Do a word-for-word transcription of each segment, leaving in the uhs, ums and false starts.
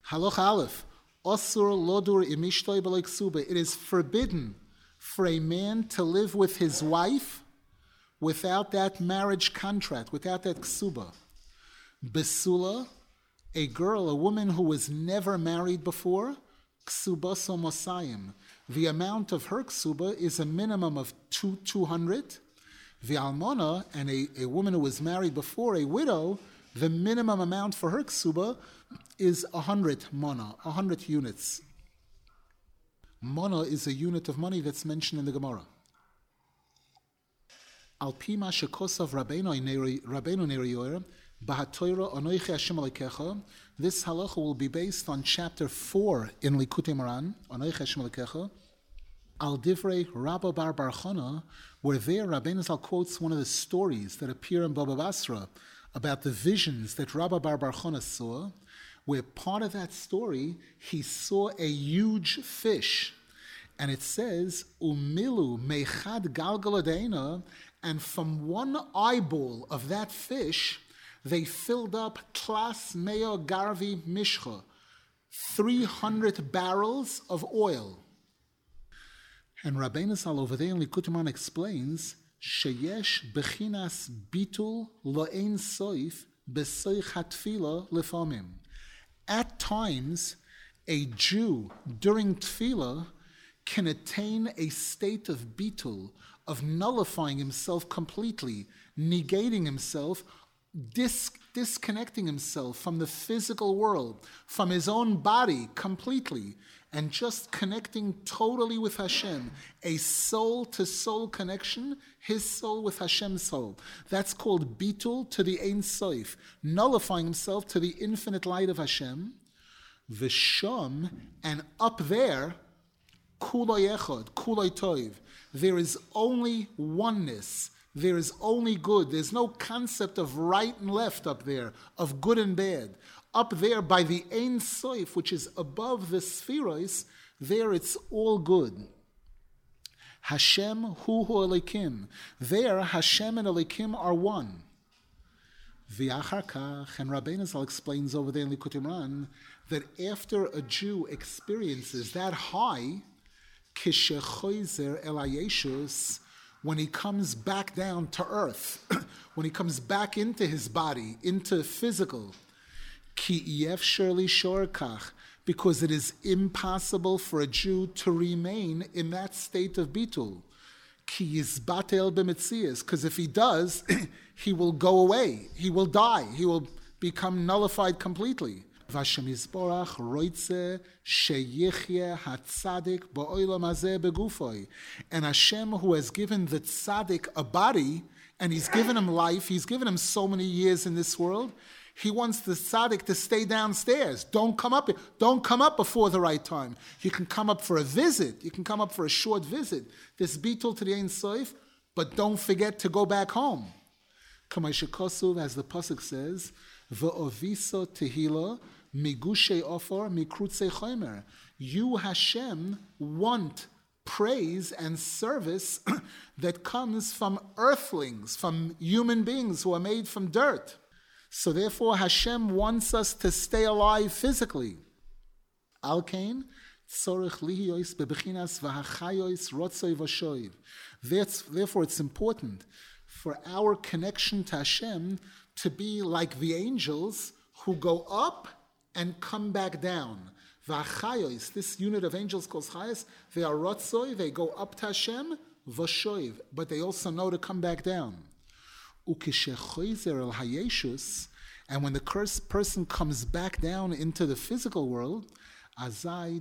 Halach Aleph. Osur lodur imishtoi b'lo ksuba. It is forbidden for a man to live with his wife without that marriage contract, without that ksuba. Besula, a girl, a woman who was never married before, ksuba so mosayim. The amount of her ksuba is a minimum of two two hundred. The almona, and a, a woman who was married before, a widow, the minimum amount for her ksuba is a hundred mona, a hundred units. Mona is a unit of money that's mentioned in the Gemara. Al pima shekosav Rabbeinu Neri Yoyer, Bahatoira Onoiche Hashem Alekecha. This halacha will be based on chapter four in Likutei Moran, Onoiche Hashem Alekecha. Al Divrei Rabba Bar Bar Chana, where there Rabbeinu Zal quotes one of the stories that appear in Baba Basra about the visions that Rabba Bar Bar Chana saw, where part of that story, he saw a huge fish. And it says, Umilu mechad galgaladeina, and from one eyeball of that fish, they filled up tlas meo garvi mishcha, three hundred barrels of oil. And Rabbeinu Zal over there in Likutei Moran explains, sheyesh bechinas bitul lo'ein soif besoich hatfila lefamim. At times, a Jew during tefillah can attain a state of bitul, of nullifying himself completely, negating himself, dis- disconnecting himself from the physical world, from his own body completely, and just connecting totally with Hashem, a soul-to-soul connection, his soul with Hashem's soul. That's called bitul to the Ein Sof, nullifying himself to the infinite light of Hashem. V'sham, and up there, kulay echad, kulay toiv, there is only oneness, there is only good. There's no concept of right and left up there, of good and bad. Up there by the Ein Sof, which is above the Spheros, there it's all good. Hashem hu hu Elikim. There Hashem and Elikim are one. V'achar kach, and Rabbeinu Zal explains over there in Likutei Moran that after a Jew experiences that high, kishechoizer el hayeshus, when he comes back down to earth, when he comes back into his body, into physical, Ki yefsher lishor kach, because it is impossible for a Jew to remain in that state of bitul. Ki yizbatel b'metzias, because if he does, he will go away, he will die, he will become nullified completely. Vashem Yisborach roitze sheyichye hatzadik ba'olam hazeh begufoi. And Hashem, who has given the tzaddik a body, and he's given him life, he's given him so many years in this world, he wants the tzaddik to stay downstairs. Don't come up. Don't come up before the right time. You can come up for a visit. You can come up for a short visit. This bitul to the Ein Sof, but don't forget to go back home. Kamei shekosuv, as the pasuk says, v'oviso tehila migushe ofor mikrutze chomer. You, Hashem, want praise and service that comes from earthlings, from human beings who are made from dirt. So therefore, Hashem wants us to stay alive physically. Al kain tzorich lihiyos bebechinas v'hachayos rotzoi v'shoiv. Therefore, it's important for our connection to Hashem to be like the angels who go up and come back down. V'hachayos, this unit of angels called chayos, they are rotzoi, they go up to Hashem, v'shoiv, but they also know to come back down. And when the cursed person comes back down into the physical world, then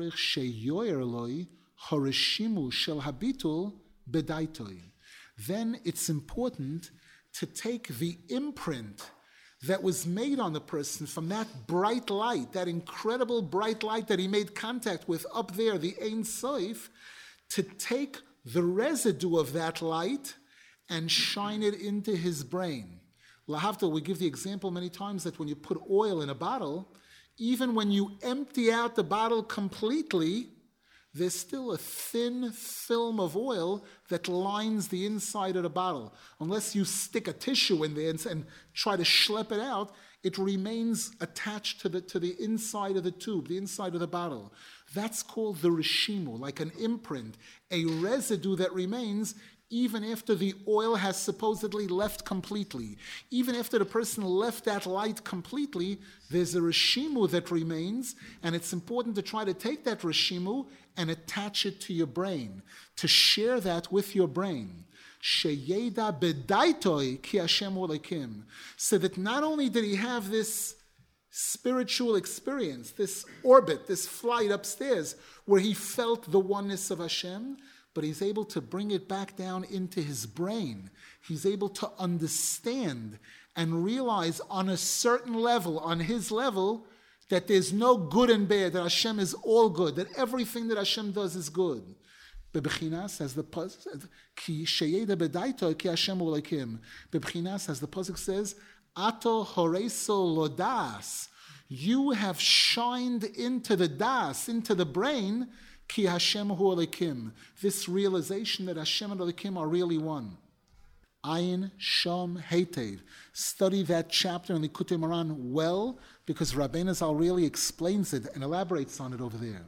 it's important to take the imprint that was made on the person from that bright light, that incredible bright light that he made contact with up there, the Ein Sof, to take the residue of that light and shine it into his brain. Lahavdil, we give the example many times that when you put oil in a bottle, even when you empty out the bottle completely, there's still a thin film of oil that lines the inside of the bottle. Unless you stick a tissue in there and, and try to schlep it out, It remains attached to the to the inside of the tube, the inside of the bottle. That's called the reshimu, like an imprint, a residue that remains even after the oil has supposedly left completely. Even after the person left that light completely, there's a reshimu that remains, and it's important to try to take that reshimu and attach it to your brain, to share that with your brain. Sheyeda bedaitoi ki Hashem olekim. So that not only did he have this spiritual experience, this orbit, this flight upstairs, where he felt the oneness of Hashem, but he's able to bring it back down into his brain. He's able to understand and realize on a certain level, on his level, that there's no good and bad, that Hashem is all good, that everything that Hashem does is good. Bebechinas, as the ki sheyeda bedaito ki Hashem olekim. Bebechinas, as the pasuk says, ato horeso lodas. You have shined into the das, into the brain, ki Hashem hu olekim. This realization that Hashem and Olekim are really one. Ayin Shom Heitev. Study that chapter in Likutei Moharan well, because Rabbeinu Zal really explains it and elaborates on it over there.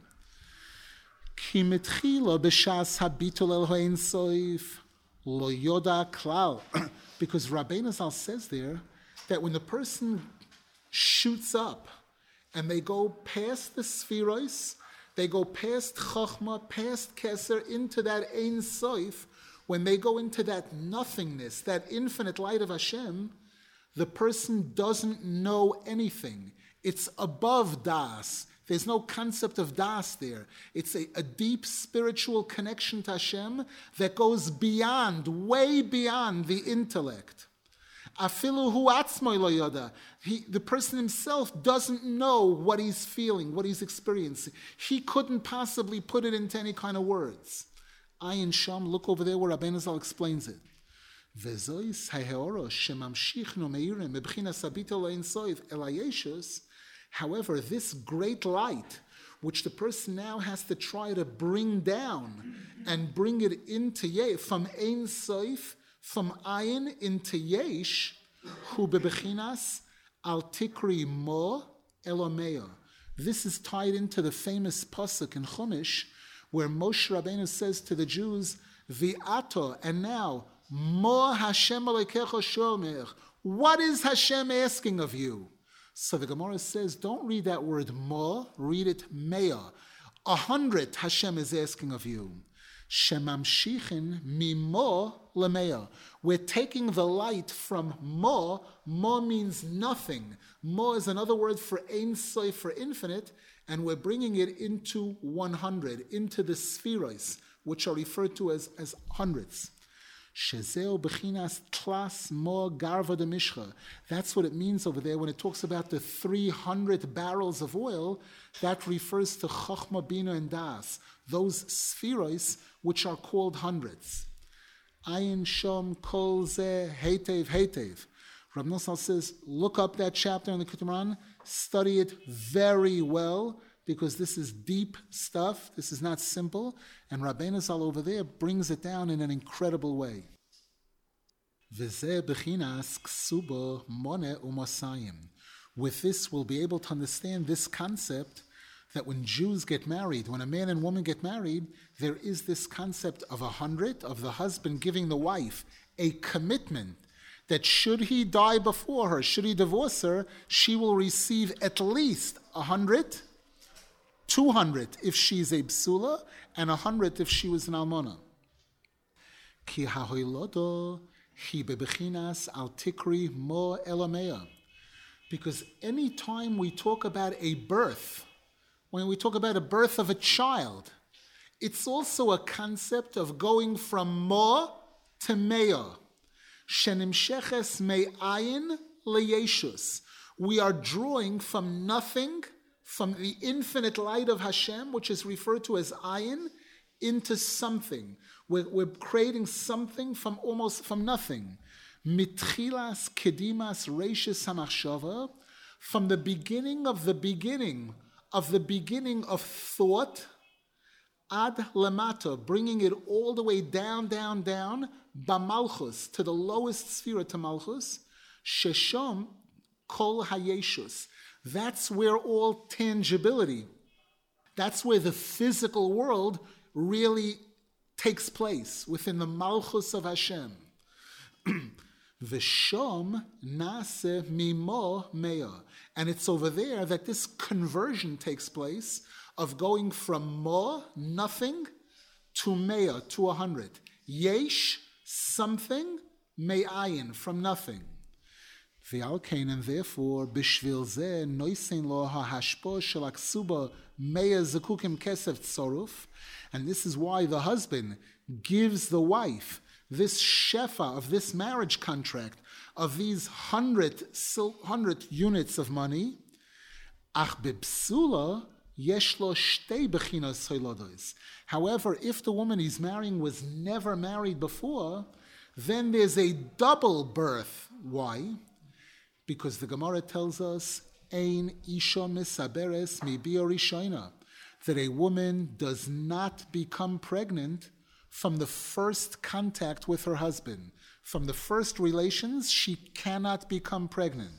Ki mitchila b'shas habitul el ha'ein soif lo yoda klal. Because Rabbeinu Zal says there that when the person shoots up and they go past the spheros, they go past Chochmah, past Keser, into that Ein Soif, when they go into that nothingness, that infinite light of Hashem, the person doesn't know anything. It's above Das. There's no concept of Das there. It's a, a deep spiritual connection to Hashem that goes beyond, way beyond the intellect. Afilu hu atzmoi lo yoda. He, the person himself doesn't know what he's feeling, what he's experiencing. He couldn't possibly put it into any kind of words. Ayin Sham, look over there where Rabbeinu Zal explains it. Vezois haheoro shemamshichnu meirim mebchinas habito lo ein soif el hayeshus. However, this great light, which the person now has to try to bring down and bring it into Ye, from Ein Soif, from Ayin into Yesh, hu bebechinas al tikri mo elomeya. This is tied into the famous pasuk in Chumash, where Moshe Rabbeinu says to the Jews, V'ato, and now, mo Hashem alekecha shomer. What is Hashem asking of you? So the Gemara says, don't read that word mo, read it mea. A hundred Hashem is asking of you. Shemamshichin mimo lemea. We're taking the light from mo. Mo means nothing. Mo is another word for Ein Sof, for infinite, and we're bringing it into one hundred, into the spheros, which are referred to as, as hundreds. Shezeo bechinas tlas mo garva de mishcha. That's what it means over there when it talks about the three hundred barrels of oil. That refers to Chochmah, Bina, and Das, those spheros which are called hundreds. Ayin shom kol ze heitev heitev. Rav Nosson says, look up that chapter in the Likutei Moharan, study it very well, because this is deep stuff. This is not simple. And Rabbeinu Zal over there brings it down in an incredible way. With this, we'll be able to understand this concept that when Jews get married, when a man and woman get married, there is this concept of a hundred, of the husband giving the wife a commitment that should he die before her, should he divorce her, she will receive at least a hundred, two hundred if she's a psula, and a hundred if she was an almona. Ki hahoilodo hi bebechinas al tikri mo elamea. Because any time we talk about a birth, when we talk about a birth of a child, it's also a concept of going from mo to mea. Shenimsheches me'ayin leyeshus. We are drawing from nothing, from the infinite light of Hashem, which is referred to as ayin, into something. We're, we're creating something from almost from nothing. Mitchilas kedimas reishis hamachshava, from the beginning of the beginning of the beginning of thought, ad lemata, bringing it all the way down, down, down, bamalchus, to the lowest sphere to malchus, sheshom kol hayeshus. That's where all tangibility, that's where the physical world really takes place, within the malchus of Hashem. V'shom nase mimo mea. And it's over there that this conversion takes place of going from mo, nothing, to mea, to a hundred. Yesh, something, me'ayin, from nothing. V'alkein, and therefore, b'shvil zeh noisen lo ha'hashpo shel aksuba mea zekukim kesef tzoruf. And this is why the husband gives the wife this shefa of this marriage contract of these hundred, hundred units of money. Ach b'psula yesh lo shtei bechinas hoilodos. However, if the woman he's marrying was never married before, then there's a double birth. Why? Because the Gemara tells us, Ein isha misaberes mibia rishona, that a woman does not become pregnant from the first contact with her husband. From the first relations, she cannot become pregnant.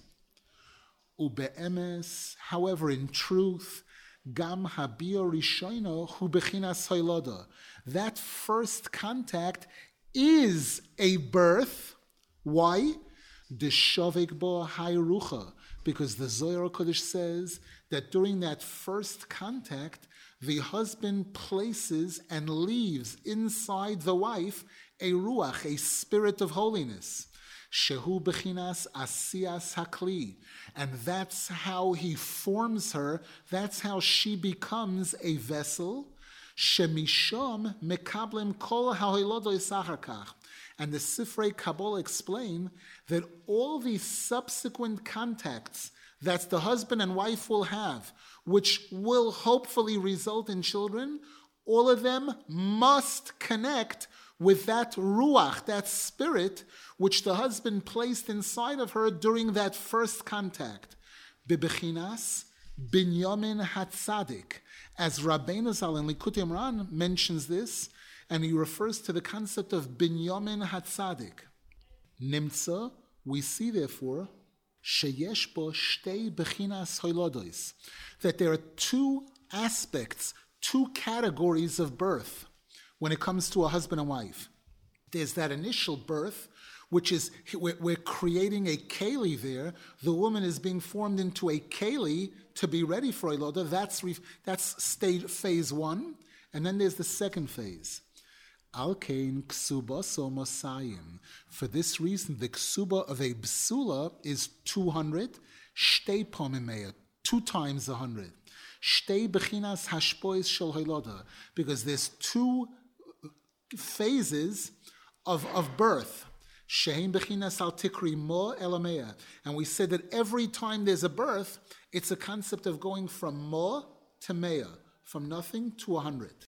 Ube'emes, however, in truth, gam habia rishona hu bechinas hoiloda. That first contact is a birth. Why? Deshavik bo hayrucha, because the Zohar Kodesh says that during that first contact, the husband places and leaves inside the wife a ruach, a spirit of holiness. Shehu bechinas asiyas hakli. And that's how he forms her, that's how she becomes a vessel. Shemishom mekablim kol ha'hoilodo isacharkach. And the Sifrei Kabbalah explain that all these subsequent contacts that the husband and wife will have, which will hopefully result in children, all of them must connect with that ruach, that spirit, which the husband placed inside of her during that first contact. Bebechinas Binyamin Hatzadik. As Rabbeinu Zal in Likutei Moharan mentions this, and he refers to the concept of Binyamin Hatzadik. Nimtza, we see therefore, sheyesh bo shtei bechinas hoilodos, that there are two aspects, two categories of birth when it comes to a husband and wife. There's that initial birth, which is, we're, we're creating a keli there. The woman is being formed into a keli to be ready for Eiloda. That's, that's stage, phase one. And then there's the second phase. Alkein ksubaso mosayim. For this reason, the ksuba of a bsula is two hundred. Shtei pomimeya, two times a hundred. Shtei bechinas hashpois shel hoiloda, because there's two phases of, of birth. Shein bechinas al tikri mo elameya. And we said that every time there's a birth, it's a concept of going from mo to meya, from nothing to a hundred.